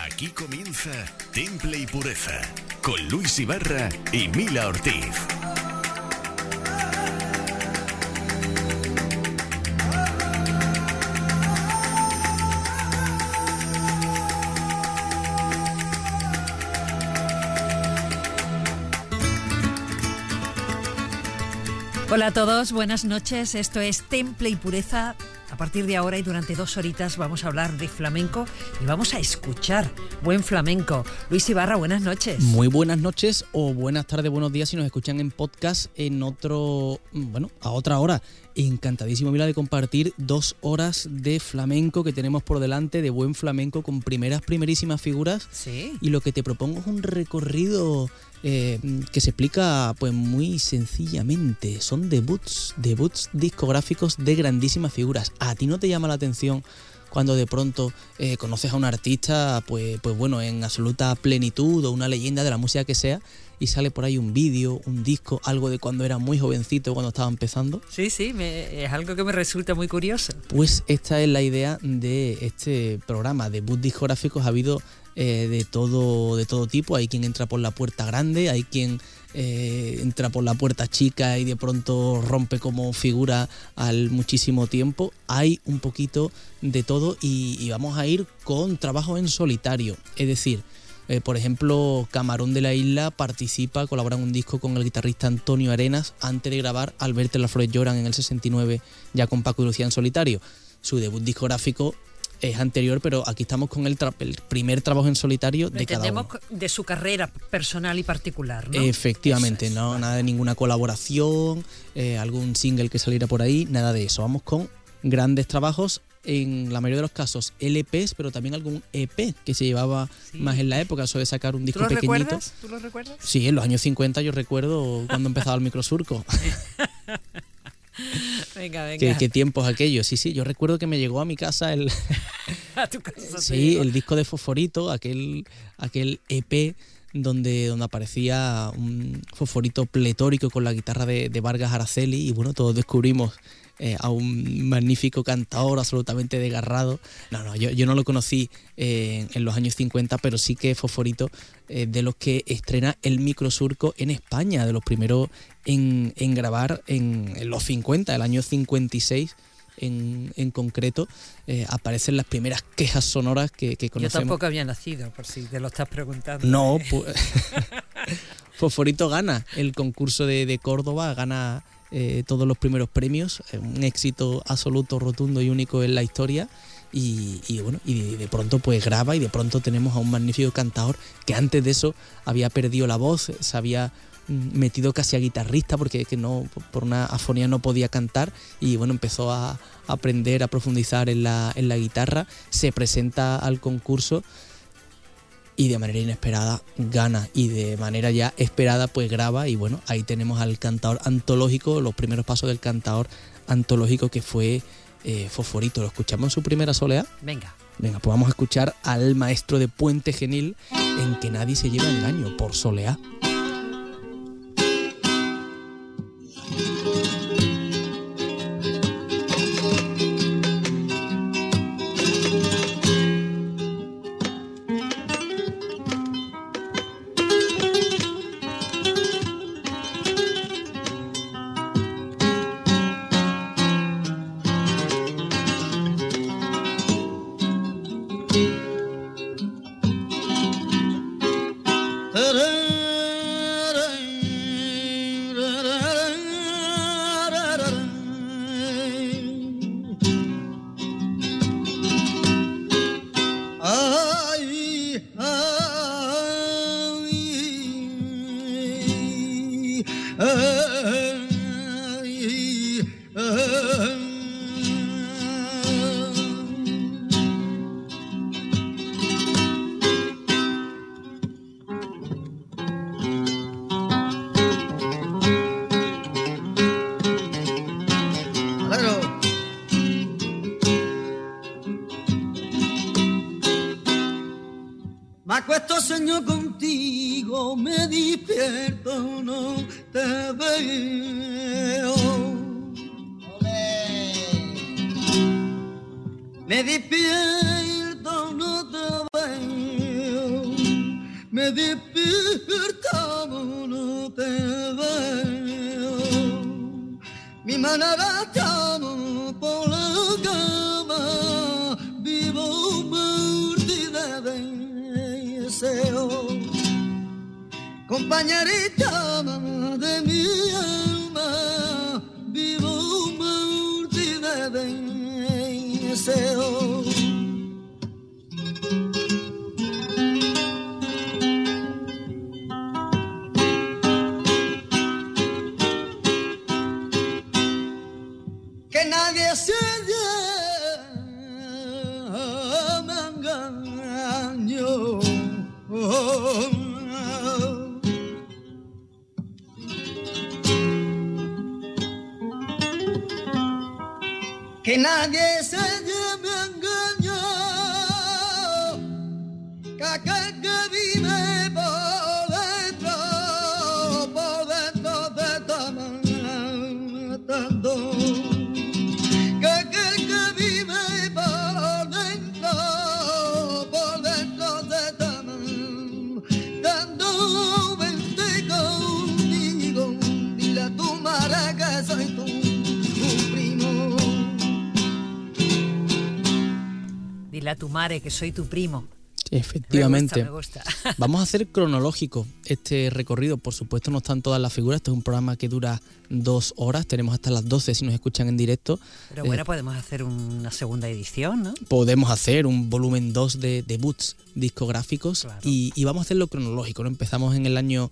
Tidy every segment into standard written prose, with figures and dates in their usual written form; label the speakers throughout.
Speaker 1: Aquí comienza Temple y Pureza, con Luis Ibarra y Mila Ortiz.
Speaker 2: Hola a todos, buenas noches. Esto es Temple y Pureza. A partir de ahora y durante 2 horitas vamos a hablar de flamenco y vamos a escuchar buen flamenco. Luis Ibarra, buenas noches.
Speaker 3: Muy buenas noches o buenas tardes, buenos días si nos escuchan en podcast a otra hora. Encantadísimo, Mila, de compartir 2 horas de flamenco que tenemos por delante, de buen flamenco con primerísimas figuras.
Speaker 2: Sí.
Speaker 3: Y lo que te propongo es un recorrido que se explica pues muy sencillamente. Son debuts discográficos de grandísimas figuras. ¿A ti no te llama la atención cuando de pronto conoces a un artista pues bueno, en absoluta plenitud, o una leyenda de la música que sea, y sale por ahí un vídeo, un disco, algo de cuando era muy jovencito, cuando estaba empezando?
Speaker 2: Sí, es algo que me resulta muy curioso.
Speaker 3: Pues esta es la idea de este programa. Debuts discográficos ha habido de todo tipo. Hay quien entra por la puerta grande, hay quien entra por la puerta chica y de pronto rompe como figura al muchísimo tiempo. Hay un poquito de todo y vamos a ir con trabajo en solitario. Es decir, por ejemplo, Camarón de la Isla colabora en un disco con el guitarrista Antonio Arenas antes de grabar Al verte las flores lloran en el 69, ya con Paco y Lucía en solitario. Su debut discográfico es anterior, pero aquí estamos con el primer trabajo en solitario de cada uno.
Speaker 2: Entendemos de su carrera personal y particular, ¿no?
Speaker 3: Efectivamente, no, nada de ninguna colaboración, algún single que saliera por ahí, nada de eso. Vamos con grandes trabajos, en la mayoría de los casos LPs, pero también algún EP que se llevaba más en la época, eso de sacar un disco pequeñito.
Speaker 2: ¿Tú lo recuerdas?
Speaker 3: Sí, en los años 50 yo recuerdo cuando empezaba el microsurco.
Speaker 2: Venga.
Speaker 3: ¿Qué tiempos aquellos? Sí, yo recuerdo que me llegó a mi casa
Speaker 2: ¿A tu casa?
Speaker 3: Sí, el disco de Fosforito, aquel EP donde aparecía un Fosforito pletórico con la guitarra de Vargas Araceli, y bueno, todos descubrimos a un magnífico cantador absolutamente desgarrado. Yo no lo conocí en los años 50, pero sí que Fosforito, de los que estrena el microsurco en España, de los primeros en grabar en los 50, el año 56 en concreto, aparecen las primeras quejas sonoras que conocemos.
Speaker 2: Yo tampoco había nacido, por si te lo estás preguntando.
Speaker 3: No, pues Fosforito gana el concurso de Córdoba, gana todos los primeros premios, un éxito absoluto, rotundo y único en la historia. Y de pronto pues graba, y de pronto tenemos a un magnífico cantador que antes de eso había perdido la voz, se había metido casi a guitarrista porque no, por una afonía no podía cantar, y bueno, empezó a aprender, a profundizar en la guitarra, se presenta al concurso y de manera inesperada gana, y de manera ya esperada pues graba, y bueno, ahí tenemos al cantador antológico, los primeros pasos del cantador antológico que fue Fosforito. ¿Lo escuchamos en su primera soleá?
Speaker 2: Venga,
Speaker 3: pues vamos a escuchar al maestro de Puente Genil en Que nadie se lleva engaño, por soleá.
Speaker 4: Me acuesto, Señor, contigo, me despierto, no te veo. Me despierto, no te veo. me despierto, no te veo. Mi mano la llamo por la cama, vivo mordida de deseo. Compañerita de mi alma, vivo mordida de deseo. Que nadie se me engañó. Que nadie se me engañó, que aquel que vive por dentro te está matando. Que aquel que vive por dentro te está matando. Vente conmigo, dile a tu madre que soy tu primo.
Speaker 2: Dile a tu madre que soy tu primo.
Speaker 3: Efectivamente.
Speaker 2: Me gusta.
Speaker 3: Vamos a hacer cronológico este recorrido. Por supuesto no están todas las figuras. Este es un programa que dura 2 horas. Tenemos hasta las 12 si nos escuchan en directo.
Speaker 2: Pero bueno, podemos hacer una segunda edición, ¿no?
Speaker 3: Podemos hacer un volumen 2 de debuts discográficos.
Speaker 2: Claro.
Speaker 3: Y vamos a hacerlo cronológico, ¿no? Empezamos en el año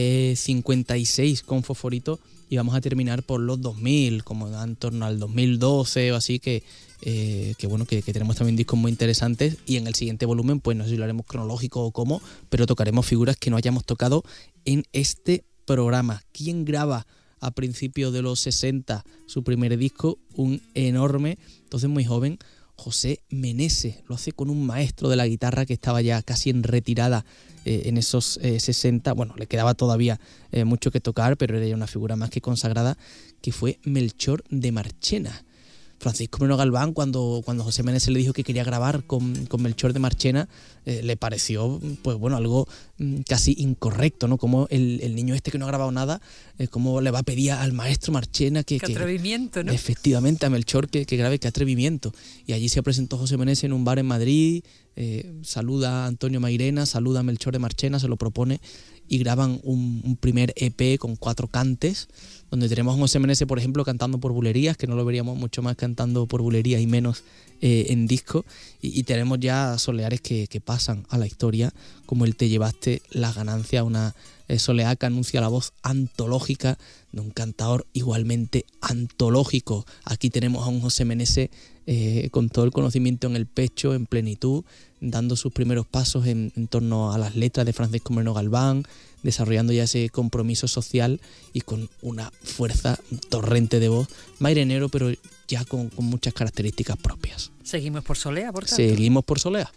Speaker 3: 56 con Fosforito y vamos a terminar por los 2000, como en torno al 2012 o así, que bueno, que tenemos también discos muy interesantes. Y en el siguiente volumen, pues no sé si lo haremos cronológico o cómo, pero tocaremos figuras que no hayamos tocado en este programa. ¿Quién graba a principios de los 60 su primer disco? Un enorme, entonces muy joven, José Meneses. Lo hace con un maestro de la guitarra que estaba ya casi en retirada en esos 60. Bueno, le quedaba todavía mucho que tocar, pero era ya una figura más que consagrada, que fue Melchor de Marchena. Francisco Moreno Galván, cuando José Meneses le dijo que quería grabar con Melchor de Marchena, le pareció, pues bueno, algo casi incorrecto, ¿no? Como el niño este que no ha grabado nada, cómo le va a pedir al maestro Marchena que...
Speaker 2: Qué atrevimiento, ¿no?
Speaker 3: Efectivamente, a Melchor que grabe, qué atrevimiento. Y allí se presentó José Meneses en un bar en Madrid, saluda a Antonio Mairena, saluda a Melchor de Marchena, se lo propone y graban un primer EP con 4 cantes, donde tenemos a José Meneses, por ejemplo, cantando por bulerías, que no lo veríamos mucho más cantando por bulerías y menos en disco, y tenemos ya soleares que pasan a la historia, como el Te llevaste las ganancias, una soleá que anuncia la voz antológica de un cantador igualmente antológico. Aquí tenemos a un José Meneses con todo el conocimiento en el pecho, en plenitud, dando sus primeros pasos en torno a las letras de Francisco Moreno Galván, desarrollando ya ese compromiso social y con una fuerza, un torrente de voz, mairenero, pero ya con muchas características propias.
Speaker 2: Seguimos por Solea, por tanto.
Speaker 3: Seguimos por Solea.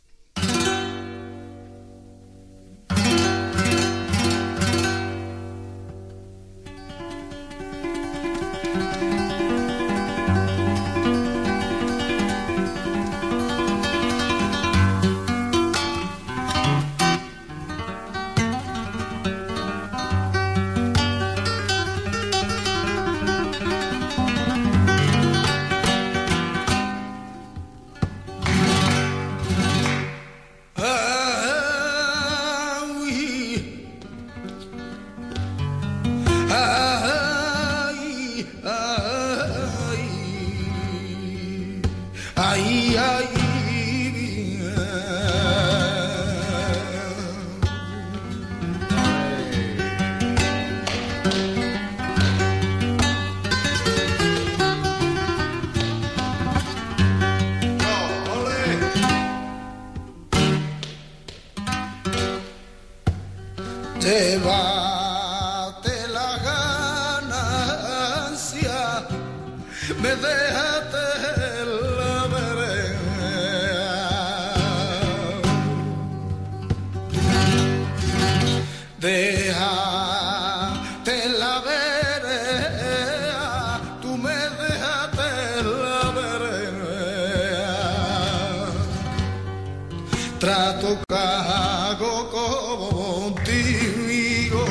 Speaker 5: Llévate la ganancia, me dejaste la vereda. Déjate la vereda, tú me dejaste la vereda. Trato hago contigo,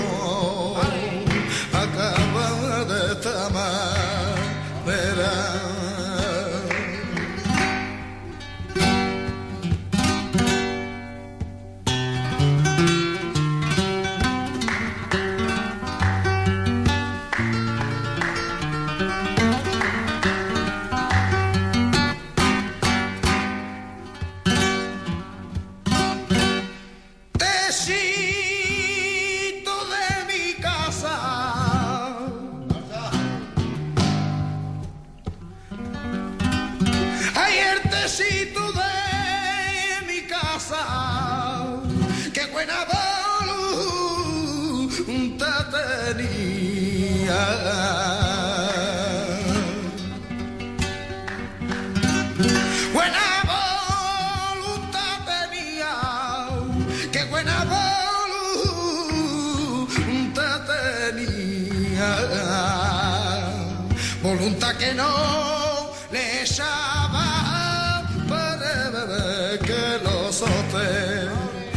Speaker 5: acaba de esta manera. Qué buena voluntad tenía, buena voluntad tenía, qué buena voluntad tenía, voluntad que no le echaba para beber, que lo sostenía,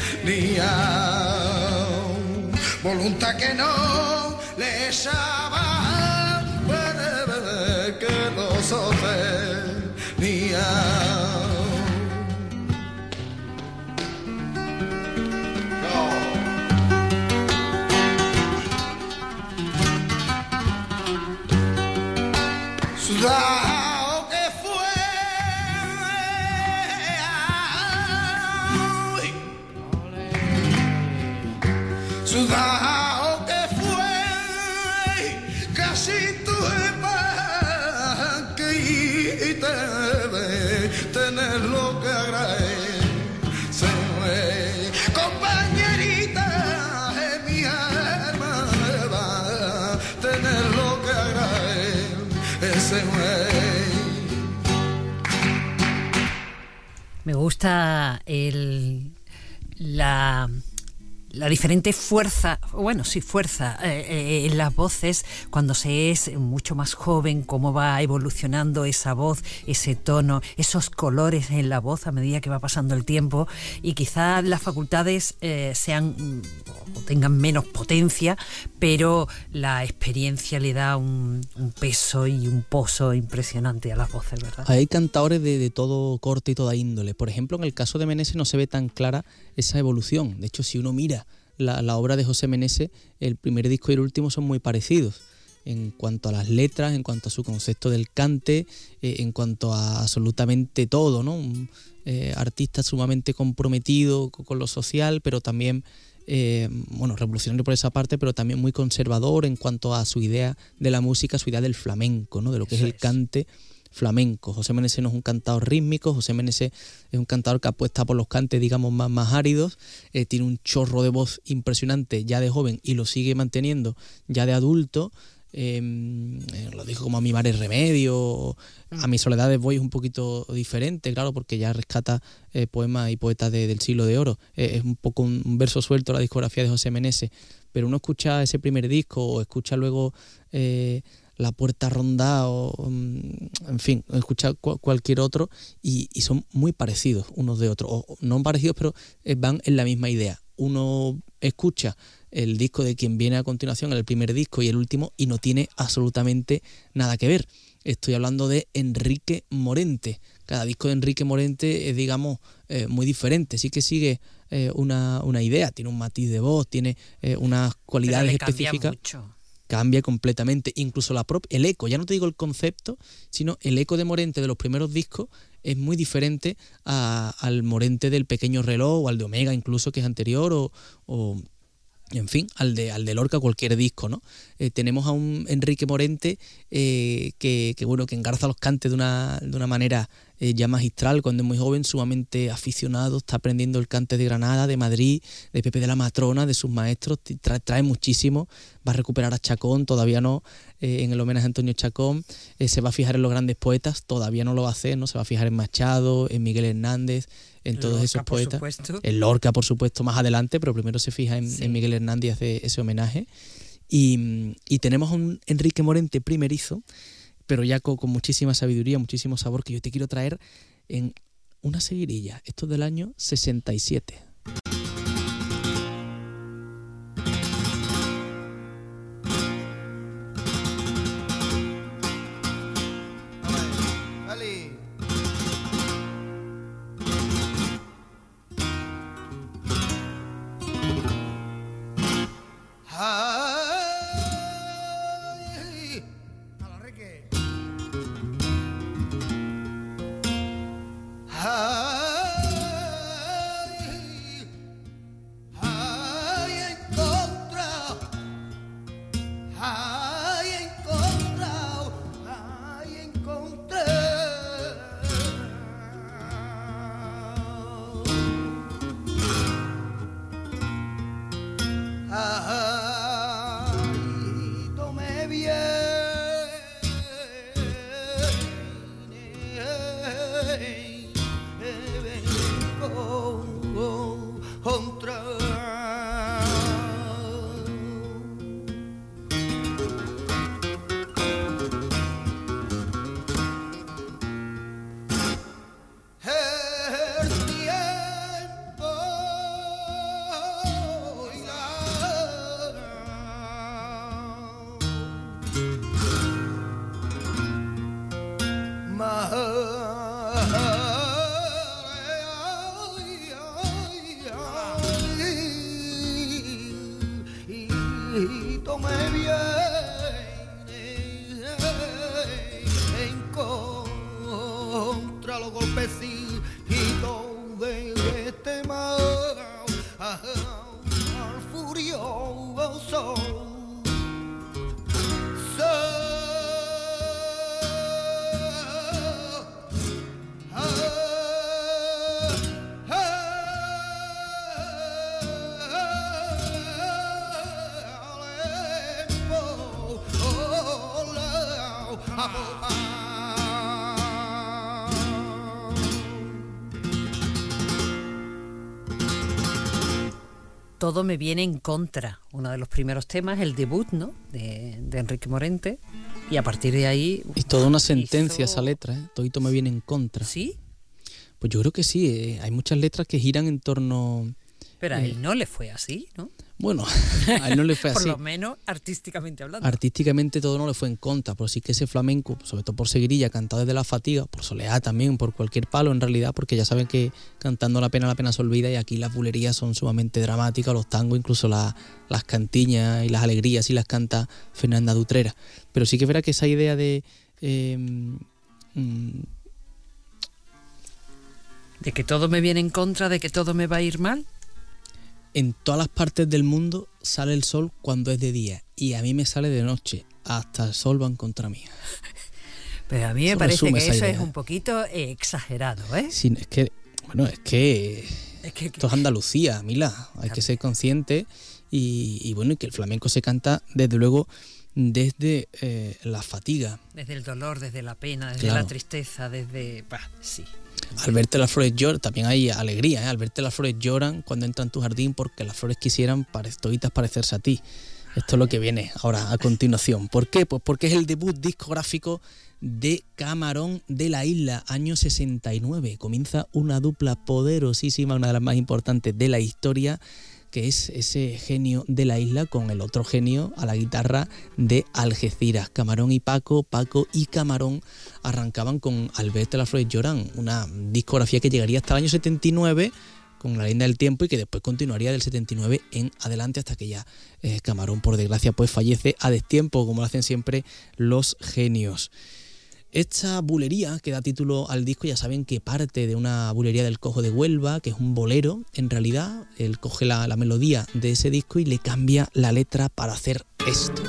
Speaker 5: voluntad que no le echaba para beber, que lo sostenía. Sudao que fue, sudao que fue, casi tuve que y debe tener lo que agradecerme, compañerita de mi alma, va a tener lo que agradecerme.
Speaker 2: Me gusta la diferente fuerza, bueno, sí, fuerza en las voces cuando se es mucho más joven, cómo va evolucionando esa voz, ese tono, esos colores en la voz a medida que va pasando el tiempo, y quizás las facultades sean o tengan menos potencia, pero la experiencia le da un peso y un pozo impresionante a las voces, ¿verdad?
Speaker 3: Hay cantadores de todo corte y toda índole. Por ejemplo, en el caso de Meneses no se ve tan clara esa evolución. De hecho, si uno mira la obra de José Meneses, el primer disco y el último son muy parecidos en cuanto a las letras, en cuanto a su concepto del cante, en cuanto a absolutamente todo, ¿no? Un artista sumamente comprometido con lo social, pero también revolucionario por esa parte, pero también muy conservador en cuanto a su idea de la música, su idea del flamenco, ¿no? De lo que es el cante flamenco. José Meneses no es un cantador rítmico, José Meneses es un cantador que apuesta por los cantes, digamos, más áridos, tiene un chorro de voz impresionante ya de joven y lo sigue manteniendo ya de adulto. Lo dijo como A mi mar es remedio, A mis soledades voy es un poquito diferente, claro, porque ya rescata poemas y poetas del siglo de oro. Es un poco un verso suelto la discografía de José Meneses, pero uno escucha ese primer disco o escucha luego La Puerta Ronda o en fin, escucha cualquier otro y son muy parecidos unos de otros, o no parecidos, pero van en la misma idea. Uno escucha el disco de quien viene a continuación, el primer disco y el último, y no tiene absolutamente nada que ver. Estoy hablando de Enrique Morente. Cada disco de Enrique Morente es, digamos, muy diferente. Sí que sigue una idea, tiene un matiz de voz, tiene unas cualidades específicas. Cambia completamente. Incluso el eco, ya no te digo el concepto, sino el eco de Morente de los primeros discos es muy diferente al Morente del Pequeño Reloj o al de Omega incluso, que es anterior, o en fin, al de Lorca, cualquier disco, ¿no? Tenemos a un Enrique Morente que engarza los cantes de una manera ya magistral cuando es muy joven, sumamente aficionado, está aprendiendo el cante de Granada, de Madrid, de Pepe de la Matrona, de sus maestros, trae muchísimo, va a recuperar a Chacón, todavía no, en el homenaje a Antonio Chacón, se va a fijar en los grandes poetas, todavía no lo va a hacer, ¿no? Se va a fijar en Machado, en Miguel Hernández, en todos Lorca, esos poetas, en Lorca por supuesto más adelante, pero primero se fija en Miguel Hernández y hace ese homenaje, y tenemos a un Enrique Morente primerizo, pero ya con muchísima sabiduría, muchísimo sabor, que yo te quiero traer en una seguirilla. Esto es del año 67.
Speaker 5: Ay, tome bien contra y tome bien en contra los golpecitos de este mal furioso.
Speaker 2: Todo me viene en contra, uno de los primeros temas, el debut, ¿no?, de Enrique Morente, y a partir de ahí...
Speaker 3: Y toda una sentencia esa letra, ¿eh? Todito me viene en contra.
Speaker 2: ¿Sí?
Speaker 3: Pues yo creo que sí, hay muchas letras que giran en torno...
Speaker 2: Pero a él no le fue así, ¿no?
Speaker 3: Bueno, a él no le fue así.
Speaker 2: Por lo menos artísticamente hablando.
Speaker 3: Artísticamente todo no le fue en contra, pero sí que ese flamenco, sobre todo por Seguirilla, cantado desde la fatiga, por soleá también, por cualquier palo en realidad, porque ya saben que cantando la pena se olvida, y aquí las bulerías son sumamente dramáticas, los tangos, incluso las cantiñas y las alegrías, sí las canta Fernanda Dutrera. Pero sí que verá que esa idea de...
Speaker 2: de que todo me viene en contra, de que todo me va a ir mal.
Speaker 3: En todas las partes del mundo sale el sol cuando es de día, y a mí me sale de noche. Hasta el sol va en contra mía.
Speaker 2: Pero a mí me parece que eso es un poquito exagerado, ¿eh?
Speaker 3: Sí, es que esto es Andalucía, Mila. Hay que ser consciente y bueno, y que el flamenco se canta desde luego desde la fatiga.
Speaker 2: Desde el dolor, desde la pena, desde la tristeza, desde... sí.
Speaker 3: Al verte las flores lloran, también hay alegría, ¿eh? Al verte las flores lloran cuando entran en tu jardín, porque las flores quisieran toditas parecerse a ti. Esto es lo que viene ahora a continuación. ¿Por qué? Pues porque es el debut discográfico de Camarón de la Isla, año 69. Comienza una dupla poderosísima, una de las más importantes de la historia, que es ese genio de la isla con el otro genio a la guitarra de Algeciras. Camarón y Paco y Camarón arrancaban con Al verte las flores lloran, una discografía que llegaría hasta el año 79 con La leyenda del tiempo, y que después continuaría del 79 en adelante, hasta que ya Camarón, por desgracia, pues fallece a destiempo, como lo hacen siempre los genios. Esta bulería que da título al disco, ya saben que parte de una bulería del Cojo de Huelva, que es un bolero. En realidad, él coge la melodía de ese disco y le cambia la letra para hacer esto.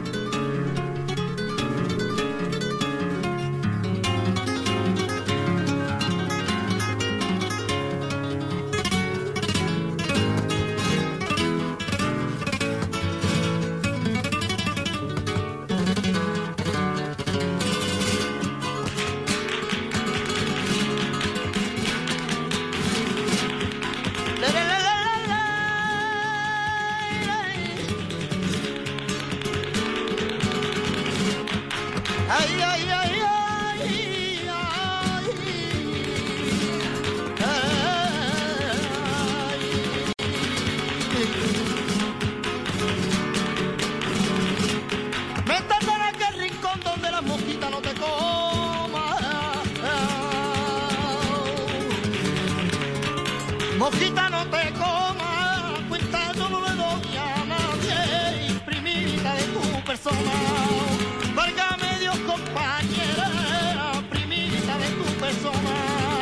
Speaker 5: Mosquita no te coma, cuenta yo no le doy a nadie, primita de tu persona, válgame Dios compañera, primita de tu persona.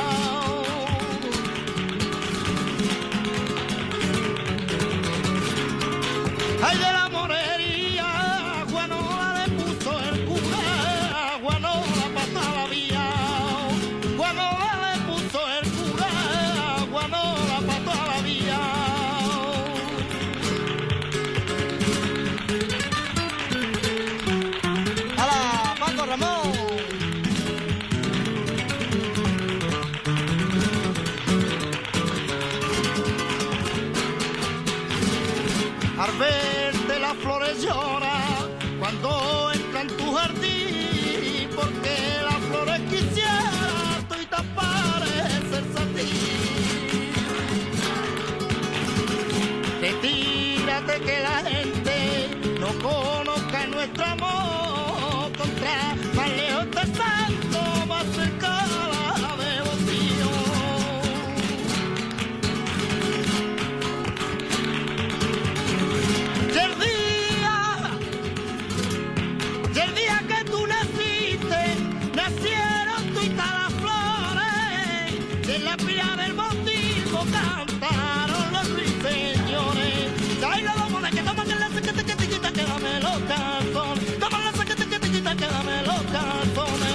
Speaker 5: Ay de la morería, Guanola le puso el cura, Guanola pasa la vía, Guanola le puso el cura, Guanola pasa la vía. al verte las flores lloran cuando entra en tu jardín, porque las flores quisiera tú y te parecerse a ti. Retírate que la gente no conozca nuestro amor, contra más lejos te santo, más cerca la devoción. Y el día que tú naciste, nacieron tú y todas las flores, y en la pila del bautismo cantaron los ruiseñores. Ay, la vamos que toma que la saque que te quita, que dame los calzones. Toma la saque que te quita, que dame los calzones.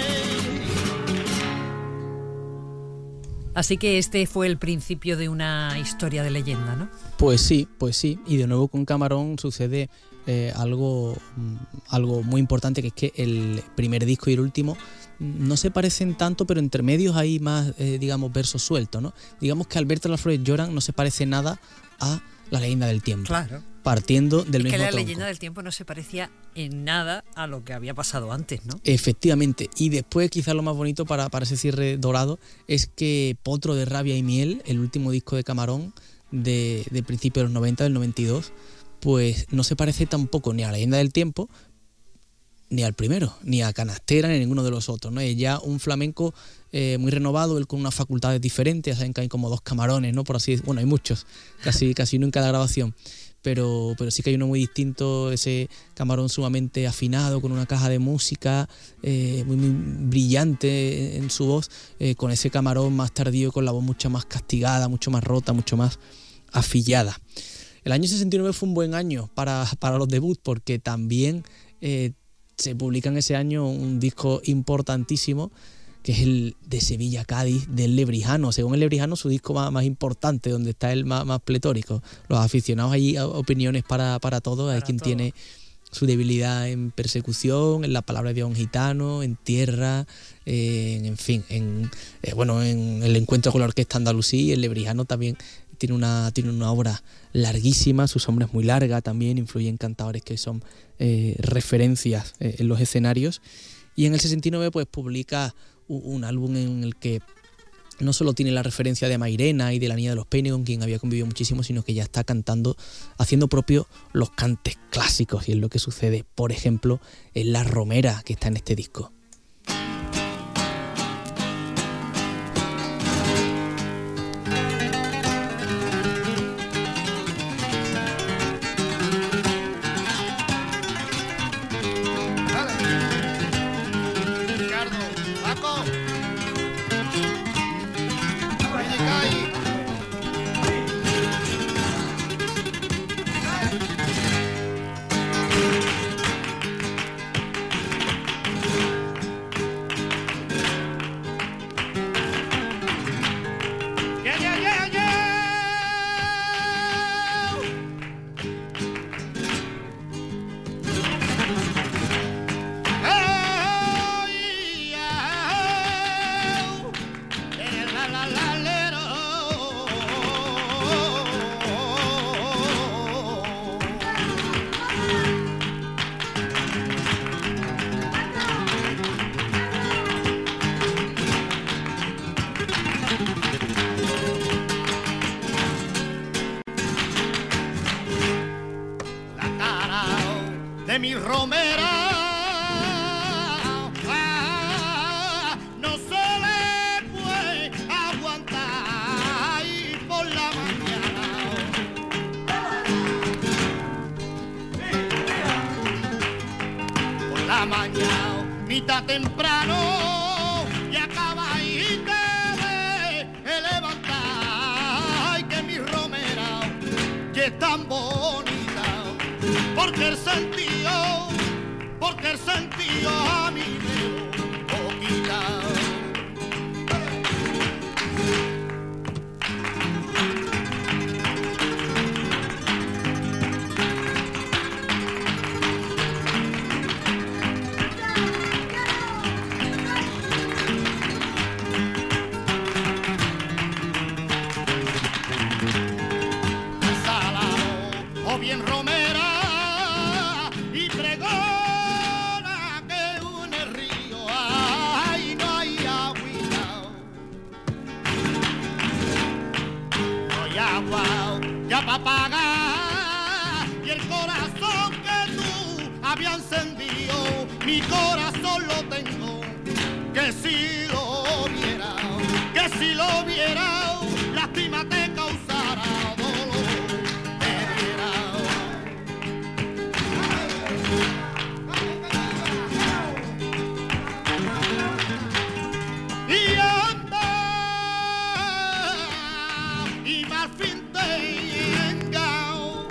Speaker 2: Así que este fue el principio de una historia de leyenda, ¿no?
Speaker 3: Pues sí. Y de nuevo con Camarón sucede algo muy importante, que es que el primer disco y el último no se parecen tanto, pero entre medios hay más, digamos, versos sueltos, ¿no? Digamos que Alberto las flores lloran no se parece nada a La leyenda del tiempo.
Speaker 2: Claro.
Speaker 3: Partiendo del mismo
Speaker 2: que la
Speaker 3: tronco.
Speaker 2: leyenda del tiempo no se parecía en nada a lo que había pasado antes, ¿no?
Speaker 3: Efectivamente. Y después, quizás lo más bonito para ese cierre dorado, es que Potro de rabia y miel, el último disco de Camarón de principios de los 90, del 92, pues no se parece tampoco ni a La leyenda del tiempo, ni al primero, ni a Canastera, ni a ninguno de los otros, ¿no? Es ya un flamenco muy renovado, él con unas facultades diferentes. Saben que hay como dos Camarones, ¿no? Por así decirlo. Bueno, hay muchos, casi uno en cada grabación. Pero sí que hay uno muy distinto, ese Camarón sumamente afinado, con una caja de música muy brillante en su voz, con ese Camarón más tardío, con la voz mucho más castigada, mucho más rota, mucho más afillada. El año 69 fue un buen año para los debuts, porque también se publica en ese año un disco importantísimo, que es el de Sevilla Cádiz del Lebrijano. Según el Lebrijano, su disco más importante, donde está el más pletórico. Los aficionados, hay opiniones para todos. Hay quien tiene su debilidad en Persecución, en La palabra de un gitano, en Tierra, en fin, en El encuentro con la orquesta andalusí. El Lebrijano también tiene una obra larguísima, su sombra es muy larga, también influyen cantadores que son referencias en los escenarios. Y en el 69 pues publica un álbum en el que no solo tiene la referencia de Mairena y de la Niña de los Peines, con quien había convivido muchísimo, sino que ya está cantando, haciendo propio los cantes clásicos, y es lo que sucede, por ejemplo, en La Romera, que está en este disco.
Speaker 5: De mi romera no se le puede aguantar, y por la mañana, mitad temprano, y acaba y te levantar. Ay, que mi romera que es tan bonita, porque el sentido a mí me lo quita. bien romera y pregona que en el río ay no hay agüita, no hay agua ya pa' pagar y el corazón que tú habías encendido, mi corazón lo tengo, que si lo viera, lástima te causara dolor, te diera. Y anda, y al fin te engao.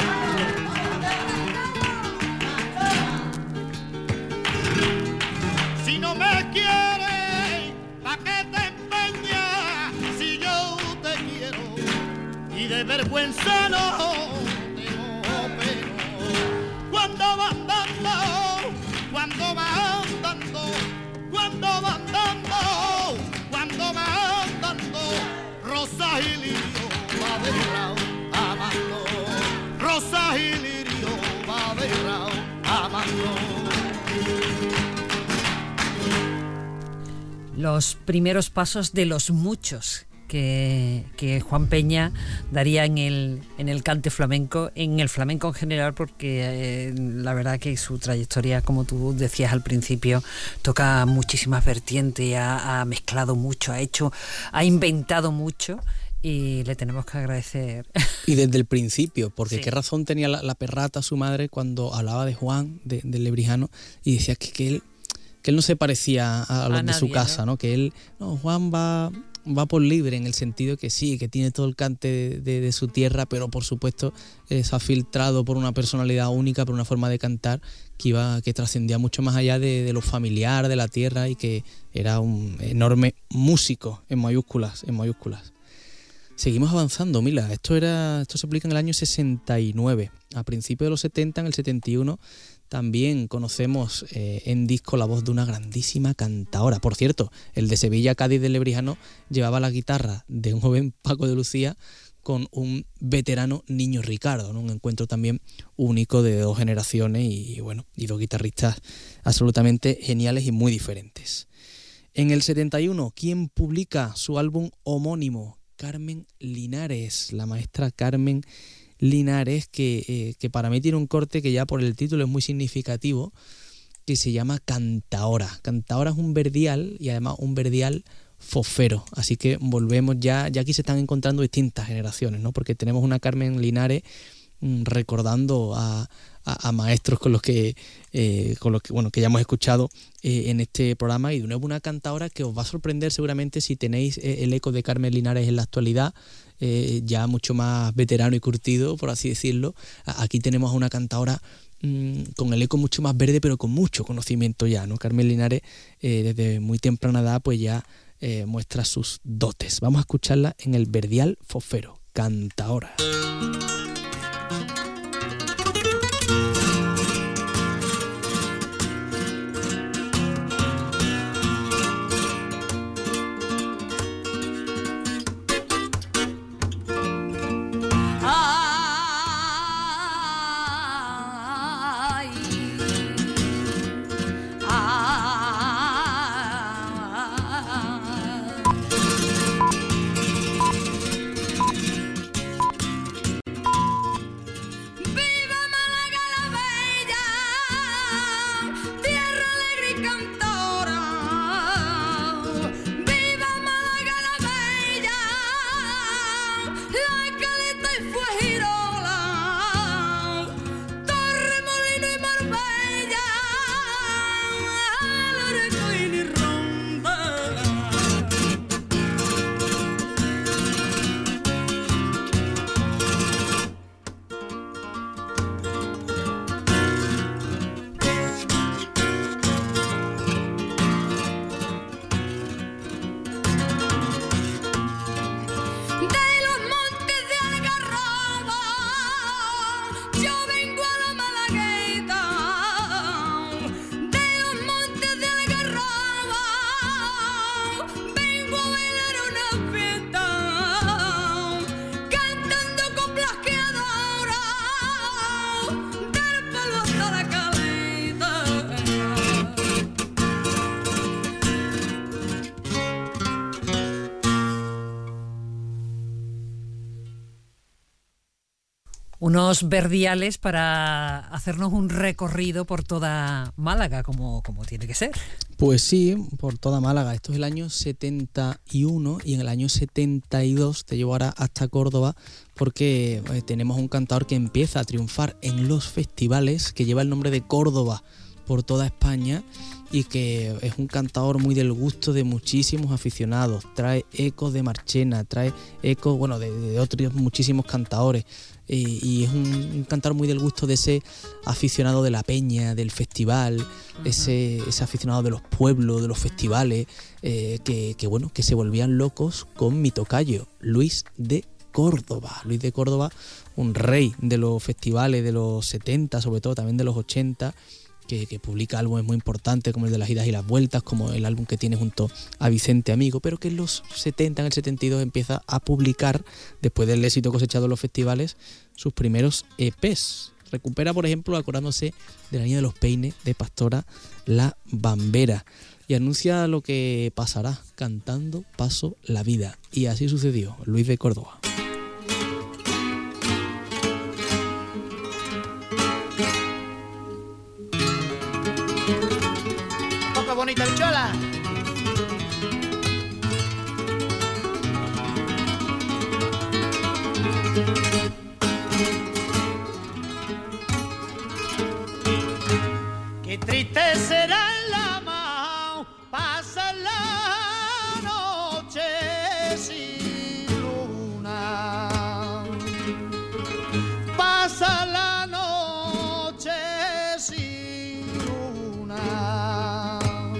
Speaker 5: Si no me quieres, ¿pa' qué te empeñas? Si yo te quiero y de vergüenza no tengo pero. Cuando va andando, cuando va andando, cuando va andando, cuando va andando, Rosa y Lirio va de rao amando, Rosa y Lirio va de rao amando.
Speaker 2: Los primeros pasos de los muchos que Juan Peña daría en el cante flamenco, en el flamenco en general, porque la verdad que su trayectoria, como tú decías al principio, toca muchísimas vertientes, ha mezclado mucho, ha inventado mucho. Y le tenemos que agradecer.
Speaker 3: Y desde el principio, porque
Speaker 2: sí.
Speaker 3: Qué razón tenía la perrata su madre cuando hablaba de Juan, del Lebrijano, y decía que él no se parecía a los de
Speaker 2: nadie,
Speaker 3: su casa, ¿no? Que él, Juan va por libre, en el sentido que sí, que tiene todo el cante de su tierra, pero por supuesto se ha filtrado por una personalidad única, por una forma de cantar que trascendía mucho más allá de lo familiar, de la tierra, y que era un enorme músico, en mayúsculas. Seguimos avanzando, Mila. Esto se publica en el año 69. A principios de los 70, en el 71, también conocemos en disco la voz de una grandísima cantaora. Por cierto, el de Sevilla, Cádiz del Lebrijano llevaba la guitarra de un joven Paco de Lucía con un veterano Niño Ricardo, ¿no? Un encuentro también único de dos generaciones y dos guitarristas absolutamente geniales y muy diferentes. En el 71, ¿quién publica su álbum homónimo? Carmen Linares, la maestra Carmen Linares, que para mí tiene un corte que ya por el título es muy significativo, que se llama Cantaora. Cantaora es un verdial, y además un verdial fofero, así que volvemos ya aquí se están encontrando distintas generaciones, ¿no? Porque tenemos una Carmen Linares recordando a maestros con los que que ya hemos escuchado en este programa, y de nuevo una cantaora que os va a sorprender seguramente si tenéis el eco de Carmen Linares en la actualidad, ya mucho más veterano y curtido, por así decirlo. Aquí tenemos a una cantaora con el eco mucho más verde, pero con mucho conocimiento ya, ¿no? Carmen Linares desde muy temprana edad pues ya muestra sus dotes. Vamos a escucharla en el verdial fofero, Cantaora.
Speaker 2: Unos verdiales para hacernos un recorrido por toda Málaga, como tiene que ser.
Speaker 3: Pues sí, por toda Málaga. Esto es el año 71 y en el año 72 te llevará hasta Córdoba porque tenemos un cantador que empieza a triunfar en los festivales, que lleva el nombre de Córdoba por toda España y que es un cantador muy del gusto de muchísimos aficionados. Trae ecos de Marchena, trae ecos de otros muchísimos cantadores. Y es un cantador muy del gusto de ese aficionado de la peña, del festival, ese aficionado de los pueblos, de los festivales, que se volvían locos con mi tocayo, Luis de Córdoba. Luis de Córdoba, un rey de los festivales de los 70, sobre todo también de los 80, que publica álbumes muy importantes como el de Las Idas y las Vueltas, como el álbum que tiene junto a Vicente Amigo, pero que en los 70, en el 72 empieza a publicar, después del éxito cosechado en los festivales, sus primeros EPs. Recupera, por ejemplo, acordándose de La Niña de los Peines, de Pastora La Bambera, y anuncia lo que pasará: cantando paso la vida. Y así sucedió. Luis de Córdoba.
Speaker 5: Bonita bichola. Qué triste será la mano, pasa la noche sin luna, pasa la noche sin luna.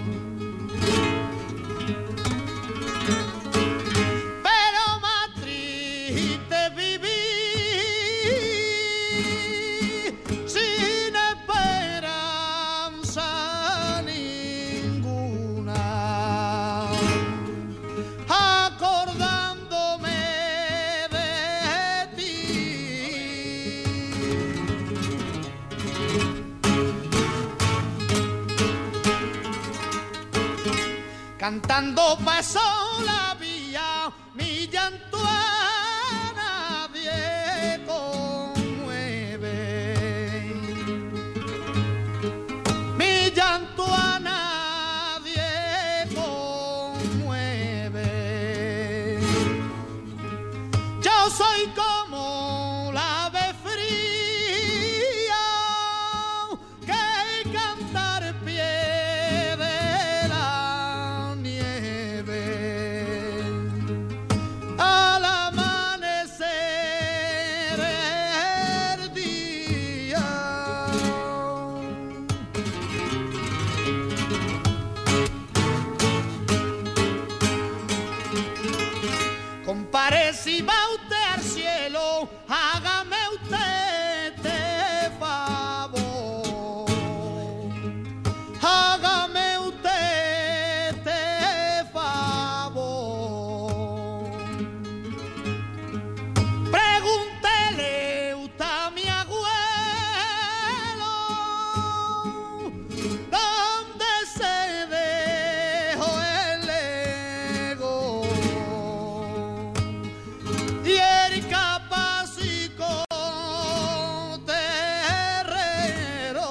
Speaker 5: Cantando pasó la vía, mi llanto a nadie conmueve. Mi llanto a nadie conmueve. Yo soy como la ave fría que cantar pie de la nieve. Al amanecer el día. Compare si va usted al cielo, hágame usted este favor. Hágame usted este favor. Pregúntele usted a mi abuelo dónde se dejó el ego y el capacico terrero.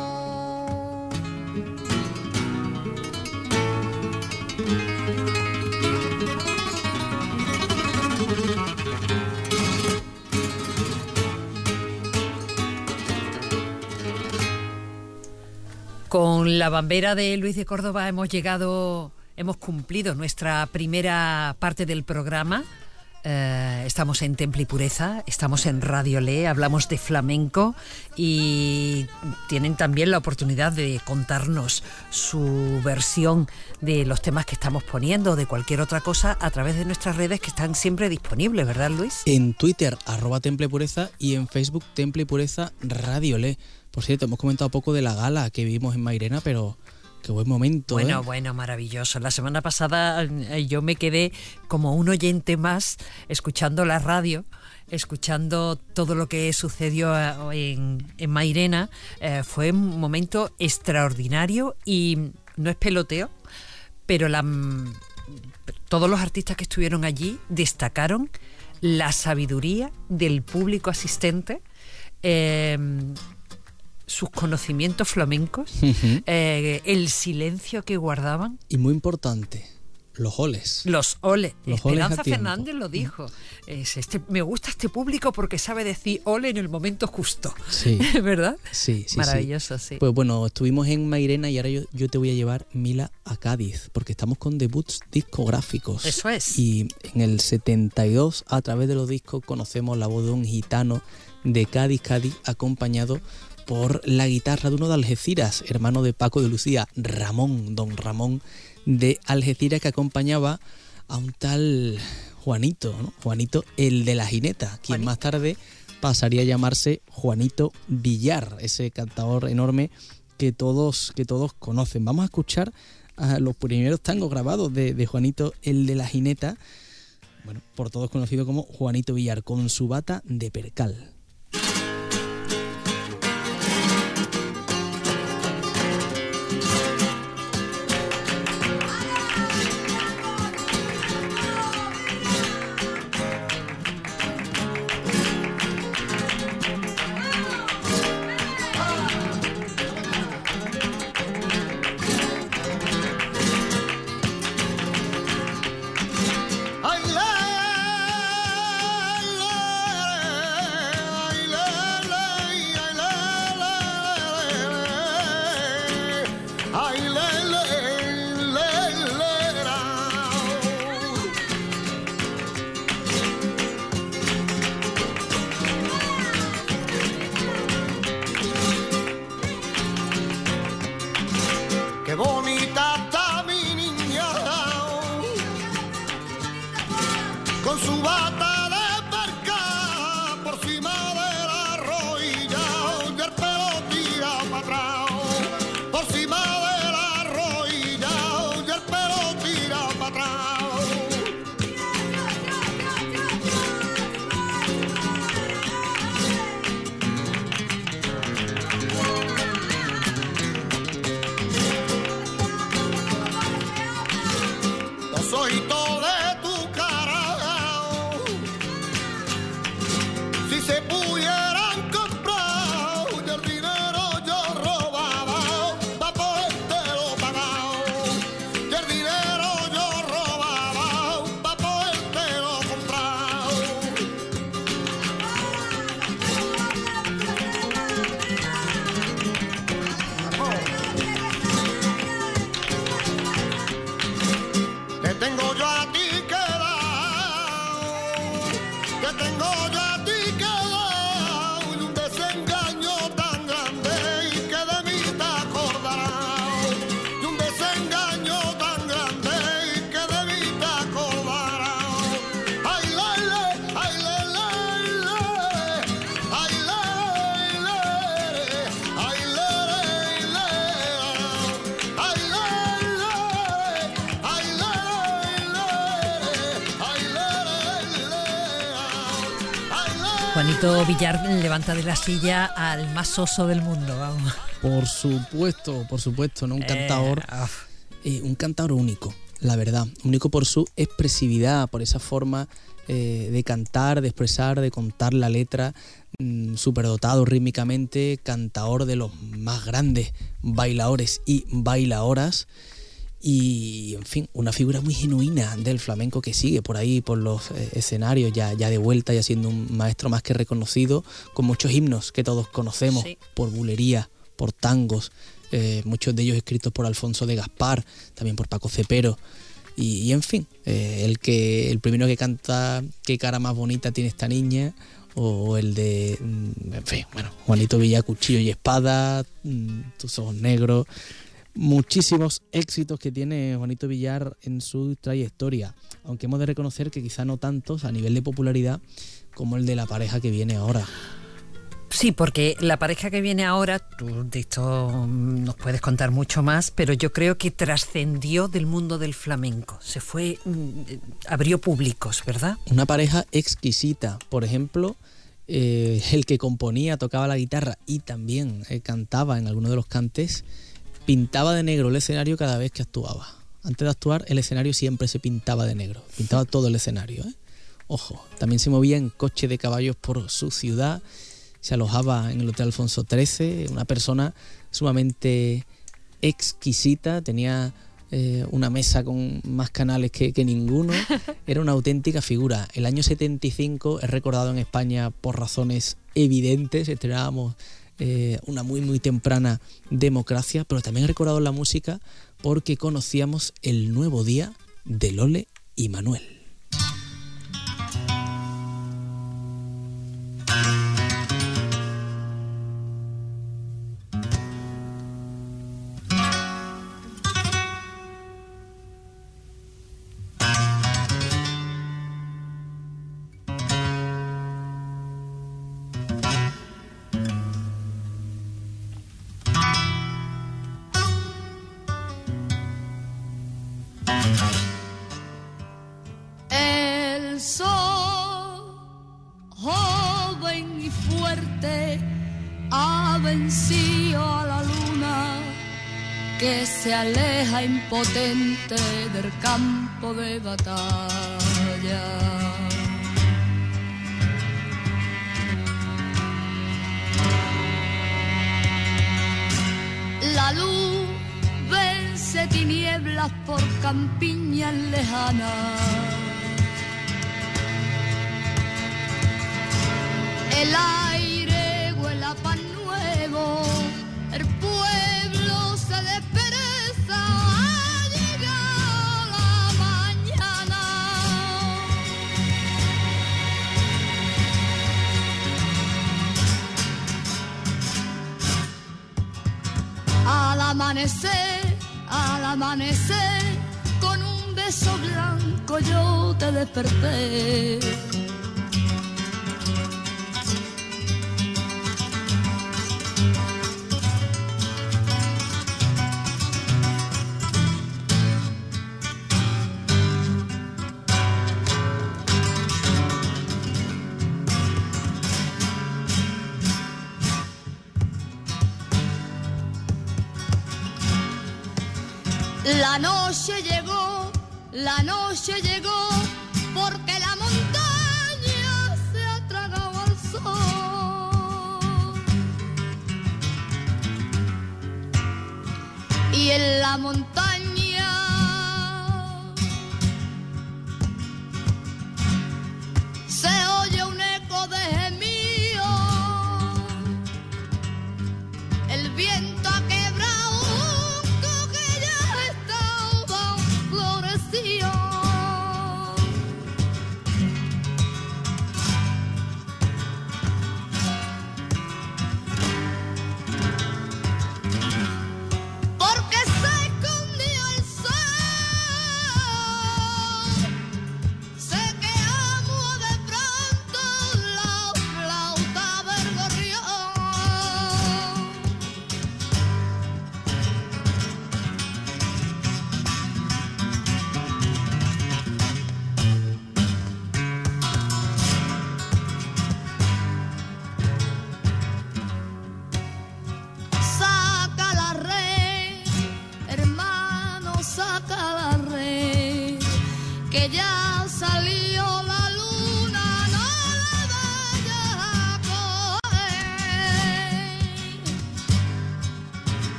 Speaker 2: Con La Bambera de Luis de Córdoba hemos cumplido nuestra primera parte del programa. Estamos en Temple y Pureza, estamos en Radio Le, hablamos de flamenco y tienen también la oportunidad de contarnos su versión de los temas que estamos poniendo, de cualquier otra cosa, a través de nuestras redes que están siempre disponibles, ¿verdad, Luis?
Speaker 3: En Twitter, @Temple y Pureza, y en Facebook, Temple y Pureza Radio Le. Por cierto, hemos comentado poco de la gala que vimos en Mairena, pero qué buen momento.
Speaker 2: Bueno, maravilloso. La semana pasada yo me quedé como un oyente más escuchando la radio, escuchando todo lo que sucedió en Mairena. Fue un momento extraordinario y no es peloteo, pero todos los artistas que estuvieron allí destacaron la sabiduría del público asistente, sus conocimientos flamencos, el silencio que guardaban.
Speaker 3: Y muy importante, los oles.
Speaker 2: Los oles.
Speaker 3: Los oles
Speaker 2: Esperanza
Speaker 3: a tiempo.
Speaker 2: Fernández lo dijo. Me gusta este público porque sabe decir ole en el momento justo.
Speaker 3: Sí.
Speaker 2: ¿Verdad?
Speaker 3: Sí.
Speaker 2: Maravilloso, sí.
Speaker 3: Pues bueno, estuvimos en Mairena y ahora yo te voy a llevar, Mila, a Cádiz, porque estamos con debuts discográficos.
Speaker 2: Eso es.
Speaker 3: Y en el 72, a través de los discos, conocemos la voz de un gitano de Cádiz, acompañado por la guitarra de uno de Algeciras, hermano de Paco de Lucía, don Ramón de Algeciras, que acompañaba a un tal Juanito, ¿no? Juanito, el de la jineta, quien más tarde pasaría a llamarse Juanito Villar, ese cantador enorme que todos conocen. Vamos a escuchar a los primeros tangos grabados de Juanito, el de la jineta, bueno, por todos conocido como Juanito Villar, con su bata de percal.
Speaker 5: Qué bonita está mi niña, con su bata de perca por cima de la rodilla y el pelo tira para atrás, por cima de la rodilla y el pelo tira para atrás. Los ojitos de tu cara, si se pudieran comprar, y el dinero yo robaba, pa' podértelo pagar. Y el dinero yo robaba, pa' podértelo comprar. Te tengo yo a ti que dar, te tengo yo a ti que dar, y un desengaño tan grande y que de mí te acordarás, y un desengaño tan grande y que de mí te acordarás. Ay, lele, ay, lele, ay, lele, ay, lele, ay, lele, ay,
Speaker 2: Juanito Villar levanta de la silla al más oso del mundo, vamos.
Speaker 3: Por supuesto, ¿no? Un cantador único, la verdad, único por su expresividad, por esa forma de cantar, de expresar, de contar la letra, superdotado rítmicamente, cantador de los más grandes bailadores y bailadoras. Y, en fin, una figura muy genuina del flamenco que sigue por ahí, por los escenarios, ya de vuelta, ya siendo un maestro más que reconocido, con muchos himnos que todos conocemos, sí, por bulería, por tangos, muchos de ellos escritos por Alfonso de Gaspar, también por Paco Cepero. Y en fin, el primero que canta "Qué cara más bonita tiene esta niña", o el de, en fin, bueno, Juanito Villar, Cuchillo y Espada, Tus ojos negros. Muchísimos éxitos que tiene Juanito Villar en su trayectoria, aunque hemos de reconocer que quizá no tantos a nivel de popularidad como el de la pareja que viene ahora.
Speaker 2: Sí, porque la pareja que viene ahora, tú de esto nos puedes contar mucho más, pero yo creo que trascendió del mundo del flamenco, se fue, abrió públicos, ¿verdad?
Speaker 3: Una pareja exquisita, por ejemplo, el que componía, tocaba la guitarra y también cantaba en alguno de los cantes, pintaba de negro el escenario cada vez que actuaba. Antes de actuar, el escenario siempre se pintaba de negro. Pintaba todo el escenario, ¿eh? Ojo, también se movía en coche de caballos por su ciudad, se alojaba en el Hotel Alfonso XIII, una persona sumamente exquisita, tenía una mesa con más canales que ninguno, era una auténtica figura. El año 75 es recordado en España por razones evidentes, estrenábamos una muy temprana democracia, pero también he recordado en la música porque conocíamos el nuevo día de Lole y Manuel.
Speaker 6: El sol, joven y fuerte, ha vencido a la luna que se aleja impotente del campo de batalla. La luz vence tinieblas por campiñas lejanas. El aire huele a pan nuevo, el pueblo se despereza, ha llegado la mañana. Al amanecer, con un beso blanco yo te desperté. La noche llegó, porque la montaña se ha tragado al sol. Y en la montaña se oye un eco de gemido. El viento ha quebrado un coque ya estaba florecido. Porque se esconde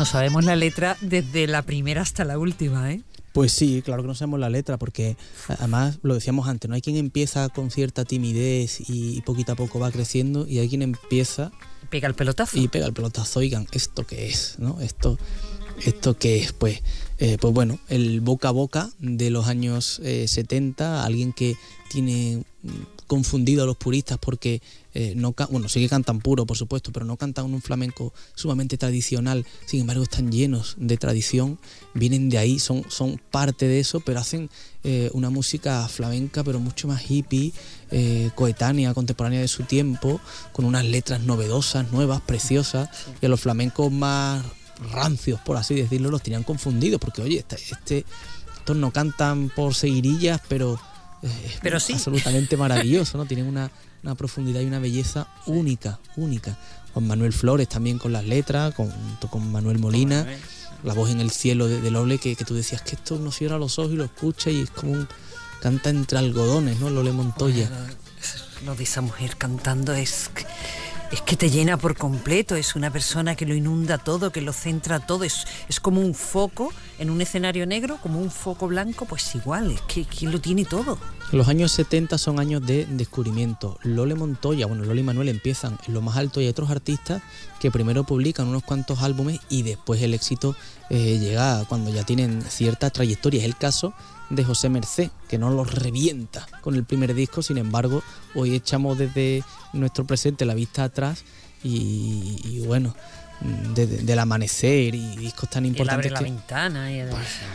Speaker 2: No sabemos la letra desde la primera hasta la última, ¿eh?
Speaker 3: Pues sí, claro que no sabemos la letra, porque además lo decíamos antes, no hay quien empieza con cierta timidez y poquito a poco va creciendo, y hay quien empieza
Speaker 2: Pega el pelotazo.
Speaker 3: y pega el pelotazo. Oigan, ¿esto qué es? ¿No? ¿Esto qué es? Pues bueno, el boca a boca de los años 70, alguien que tiene confundido a los puristas porque sí que cantan puro, por supuesto, pero no cantan un flamenco sumamente tradicional, sin embargo están llenos de tradición, vienen de ahí, son parte de eso, pero hacen una música flamenca, pero mucho más hippie, coetánea, contemporánea de su tiempo, con unas letras novedosas, nuevas, preciosas, y a los flamencos más rancios, por así decirlo, los tenían confundidos, porque oye, estos no cantan por seguirillas, pero
Speaker 2: sí,
Speaker 3: absolutamente maravilloso, ¿no? Tienen una profundidad y una belleza única. Juan Manuel Flores también con las letras, junto con Manuel Molina, la voz en el cielo de Lole, que tú decías que esto uno cierra los ojos y lo escucha y es como canta entre algodones, ¿no? Lole Montoya.
Speaker 2: Bueno, lo de esa mujer cantando es que te llena por completo, es una persona que lo inunda todo, que lo centra todo, es como un foco en un escenario negro, como un foco blanco, pues igual, es que lo tiene todo.
Speaker 3: Los años 70 son años de descubrimiento. Lole Montoya, Lole y Manuel empiezan en lo más alto, y hay otros artistas que primero publican unos cuantos álbumes y después el éxito llega cuando ya tienen cierta trayectoria. Es el caso de José Mercé, que no los revienta con el primer disco, sin embargo, hoy echamos desde nuestro presente la vista atrás y bueno, del amanecer y discos tan importantes.
Speaker 2: Él abre la ventana y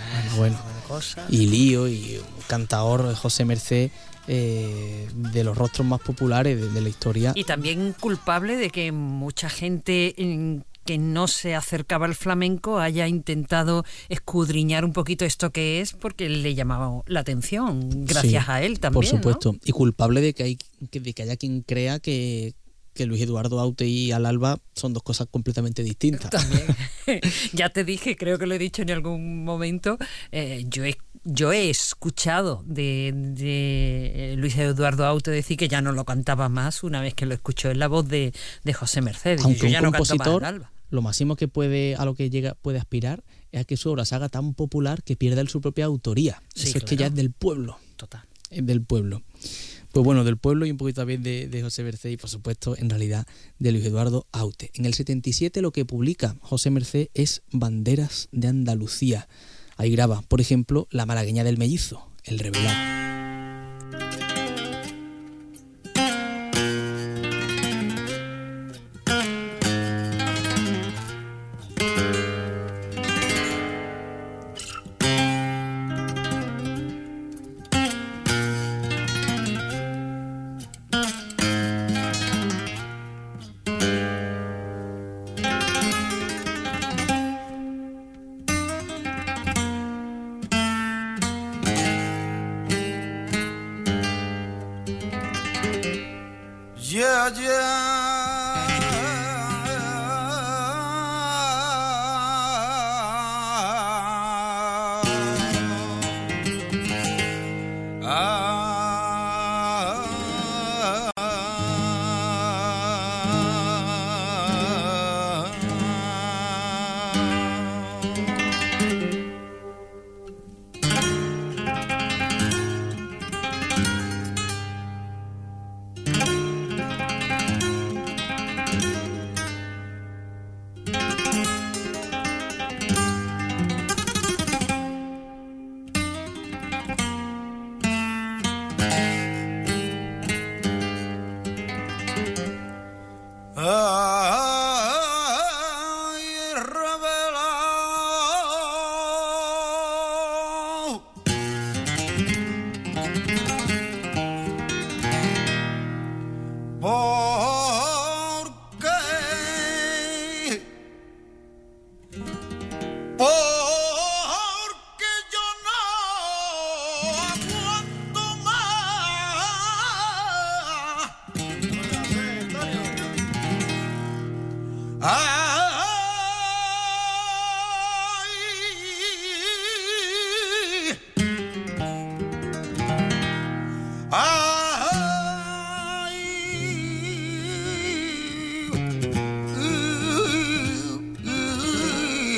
Speaker 3: y Lío, y un cantador, José Mercé, de los rostros más populares de la historia.
Speaker 2: Y también culpable de que mucha gente que no se acercaba al flamenco haya intentado escudriñar un poquito esto que es, porque le llamaba la atención, gracias a él también,
Speaker 3: por supuesto,
Speaker 2: ¿no?
Speaker 3: Y culpable de que haya quien crea que Luis Eduardo Aute y Al Alba son dos cosas completamente distintas.
Speaker 2: También. Ya te dije, creo que lo he dicho en algún momento, yo he escuchado de Luis Eduardo Aute decir que ya no lo cantaba más una vez que lo escuchó en la voz de José Mercedes.
Speaker 3: Aunque
Speaker 2: yo
Speaker 3: un
Speaker 2: ya
Speaker 3: compositor,
Speaker 2: no Alba.
Speaker 3: lo máximo que puede aspirar es a que su obra se haga tan popular que pierda su propia autoría.
Speaker 2: Sí,
Speaker 3: eso es que ya es del pueblo.
Speaker 2: Total.
Speaker 3: Es del pueblo. Pues bueno, del pueblo y un poquito también de José Mercé y por supuesto en realidad de Luis Eduardo Aute. En el 77 lo que publica José Mercé es Banderas de Andalucía. Ahí graba, por ejemplo, La malagueña del mellizo, El revelado.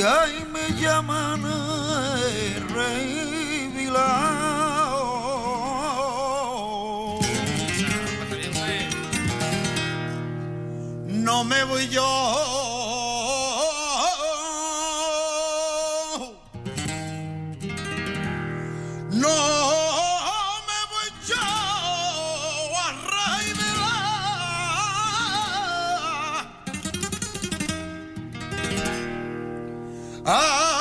Speaker 4: ay, me llaman el rey Bilao. No me voy yo, no me voy yo a rey Bilao.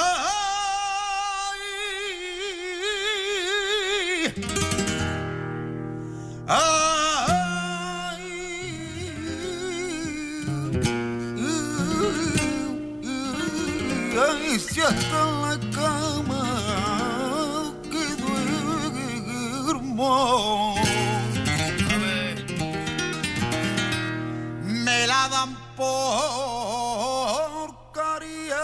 Speaker 4: Ay, si hasta en la cama que duermo me la dan por caridad.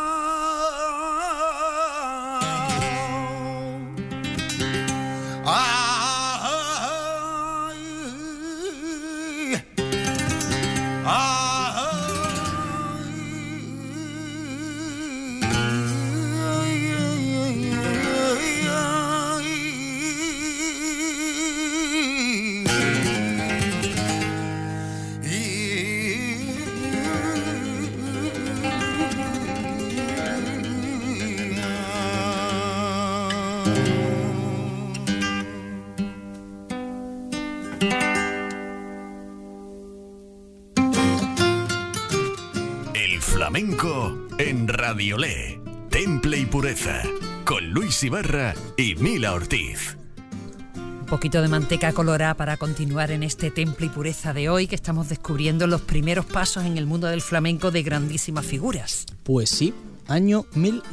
Speaker 1: Flamenco en Radiolé, Temple y Pureza, con Luis Ibarra y Mila Ortiz.
Speaker 2: Un poquito de manteca colorada para continuar en este Temple y Pureza de hoy, que estamos descubriendo los primeros pasos en el mundo del flamenco de grandísimas figuras.
Speaker 3: Pues sí, año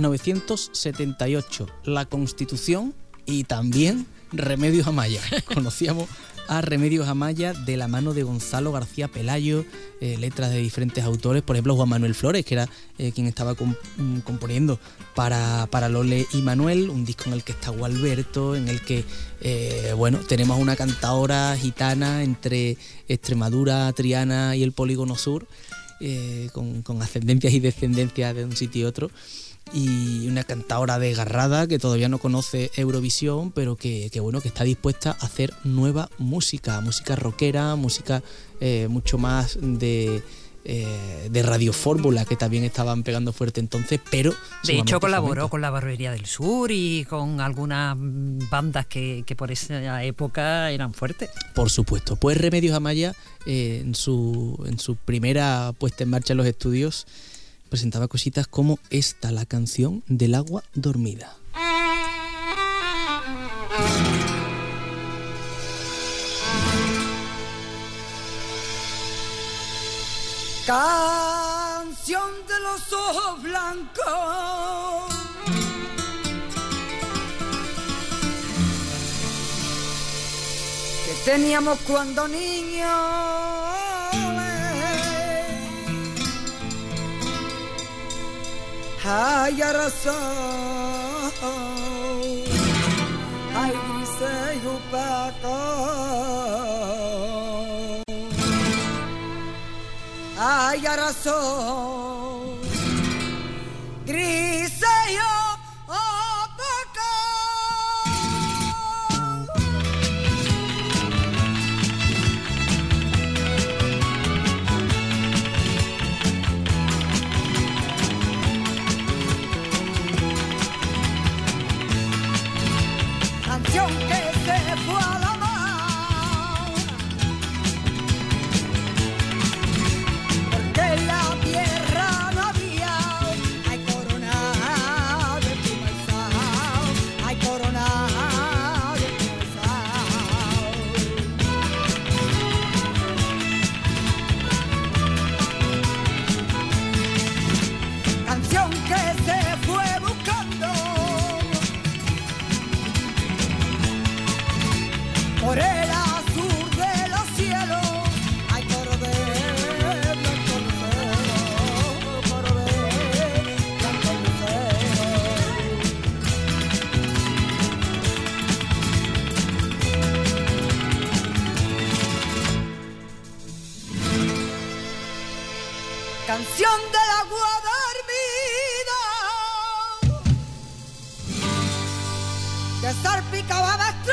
Speaker 3: 1978, la Constitución y también Remedios Amaya. Conocíamos a Remedios Amaya de la mano de Gonzalo García Pelayo, letras de diferentes autores, por ejemplo Juan Manuel Flores, que era quien estaba componiendo para Lole y Manuel, un disco en el que está Gualberto, en el que tenemos una cantadora gitana entre Extremadura, Triana y el Polígono Sur, con ascendencias y descendencias de un sitio y otro, y una cantadora desgarrada que todavía no conoce Eurovisión, pero que está dispuesta a hacer nueva música rockera, música mucho más de radiofórmula, que también estaban pegando fuerte entonces, pero
Speaker 2: de hecho colaboró con la Barbería del Sur y con algunas bandas que por esa época eran fuertes.
Speaker 3: Por supuesto. Pues Remedios Amaya, en su primera puesta en marcha en los estudios, presentaba cositas como esta, la canción del agua dormida.
Speaker 6: Canción de los ojos blancos, que teníamos cuando niños. Ay, arrasó, ay, grise y opaco, ay, arrasó, grise y opaco. Canción que se fue a la mar, porque en la tierra no había. Hay corona de Pimaizao, hay corona de Pimaizao. Canción que se fue buscando por el azul de los cielos. Hay coro de blanco lucero, coro de blanco lucero. Canción del agua dormida,
Speaker 7: que salpicaba vestir.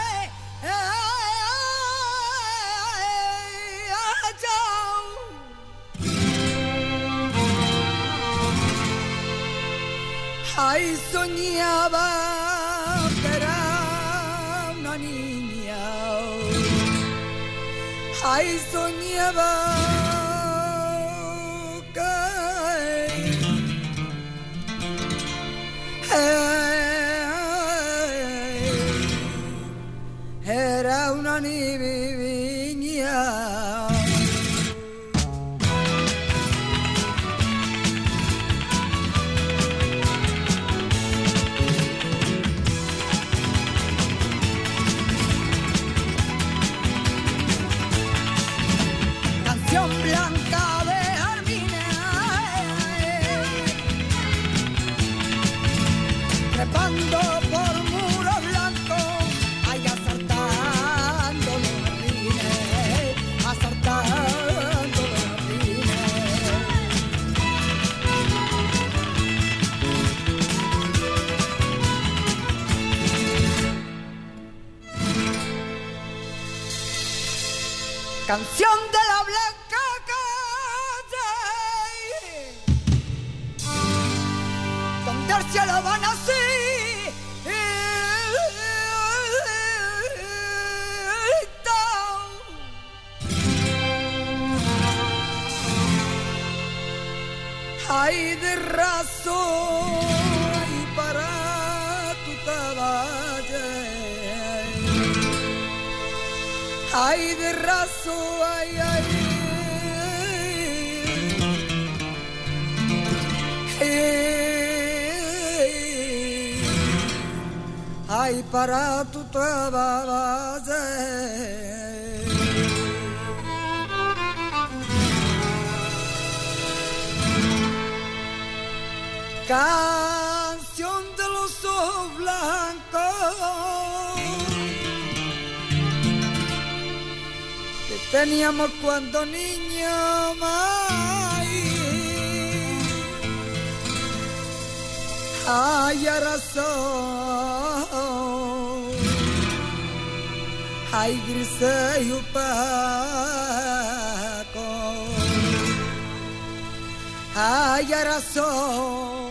Speaker 7: Ay, soñaba que era una niña. Ay, soñaba que era una niña. Blanca de jardines, trepando por muros blancos, ay, asaltando los jardines, asaltando los jardines. Canción de la blanca donde el cielo van así. Ay, de raso y para tu caballo. Ay, de raso, ay, ay. Ay, para tu trabajo. Canción de los ojos blancos que teníamos cuando niños más. Ay, razón, ay, grise y opaco, ay, razón.